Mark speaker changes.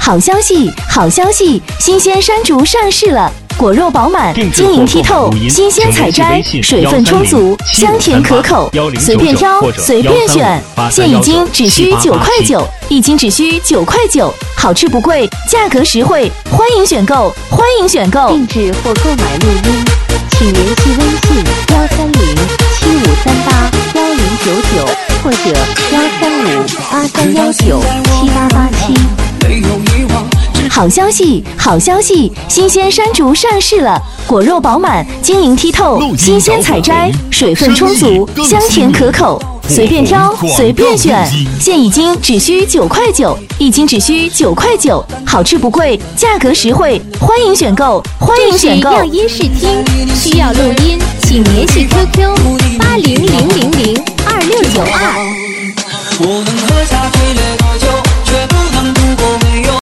Speaker 1: 好消息，好消息！新鲜山竹上市了，果肉饱满，晶莹剔透，新鲜采摘，水分充足，香甜可口，随便挑，随便选。现已经只需9块9，一斤只需9块9，好吃不贵，价格实惠，欢迎选购，欢迎选购。
Speaker 2: 定制或购买录音，请联系微信13075381099或者13583197887。
Speaker 1: 好消息，好消息！新鲜山竹上市了，果肉饱满，晶莹剔透，新鲜采摘，水分充足，香甜可口，随便挑，随便选。现已经只需9块9，一斤只需9块9，好吃不贵，价格实惠，欢迎选购，欢迎选购。
Speaker 2: 这是样音试听，需要录音，请联系 QQ800002。